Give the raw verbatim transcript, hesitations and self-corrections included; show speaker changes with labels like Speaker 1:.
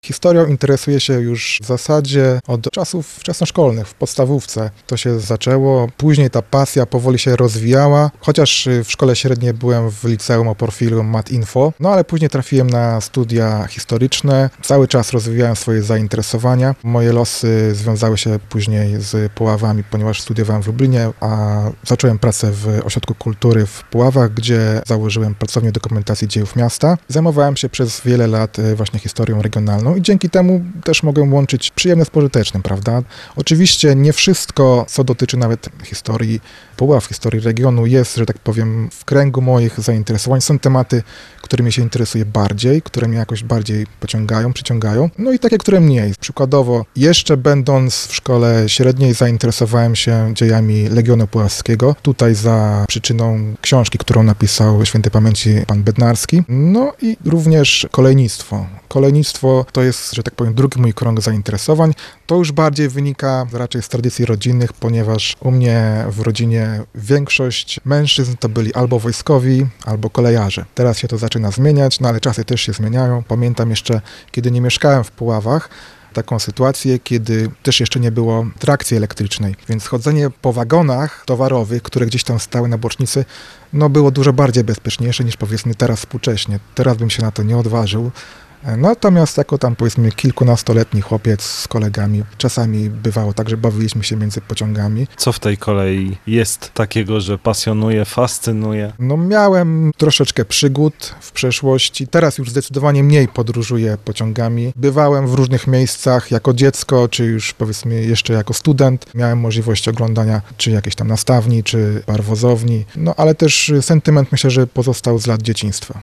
Speaker 1: Historią interesuję się już w zasadzie od czasów wczesnoszkolnych, w podstawówce. To się zaczęło, później ta pasja powoli się rozwijała, chociaż w szkole średniej byłem w liceum o profilu Matinfo, no ale później trafiłem na studia historyczne, cały czas rozwijałem swoje zainteresowania. Moje losy związały się później z Puławami, ponieważ studiowałem w Lublinie, a zacząłem pracę w Ośrodku Kultury w Puławach, gdzie założyłem pracownię dokumentacji dziejów miasta. Zajmowałem się przez wiele lat właśnie historią regionalną i dzięki temu też mogę łączyć przyjemne z pożytecznym, prawda? Oczywiście nie wszystko, co dotyczy nawet historii Puław, historii regionu jest, że tak powiem, w kręgu moich zainteresowań. Są tematy, którymi się interesuję bardziej, które mnie jakoś bardziej pociągają, przyciągają, no i takie, które mniej. Przykładowo, jeszcze będąc w szkole średniej zainteresowałem się dziejami Legionu Puławskiego, tutaj za przyczyną książki, którą napisał świętej pamięci pan Bednarski, no i również kolejnictwo. Kolejnictwo to jest, że tak powiem, drugi mój krąg zainteresowań. To już bardziej wynika raczej z tradycji rodzinnych, ponieważ u mnie w rodzinie większość mężczyzn to byli albo wojskowi, albo kolejarze. Teraz się to zaczyna zmieniać, no ale czasy też się zmieniają. Pamiętam jeszcze, kiedy nie mieszkałem w Puławach, taką sytuację, kiedy też jeszcze nie było trakcji elektrycznej, więc chodzenie po wagonach towarowych, które gdzieś tam stały na bocznicy, no było dużo bardziej bezpieczniejsze niż powiedzmy teraz współcześnie. Teraz bym się na to nie odważył. Natomiast jako tam powiedzmy kilkunastoletni chłopiec z kolegami, czasami bywało tak, że bawiliśmy się między pociągami.
Speaker 2: Co w tej kolei jest takiego, że pasjonuje, fascynuje?
Speaker 1: No miałem troszeczkę przygód w przeszłości, teraz już zdecydowanie mniej podróżuję pociągami. Bywałem w różnych miejscach jako dziecko, czy już powiedzmy jeszcze jako student. Miałem możliwość oglądania czy jakiejś tam nastawni, czy parwozowni, no ale też sentyment myślę, że pozostał z lat dzieciństwa.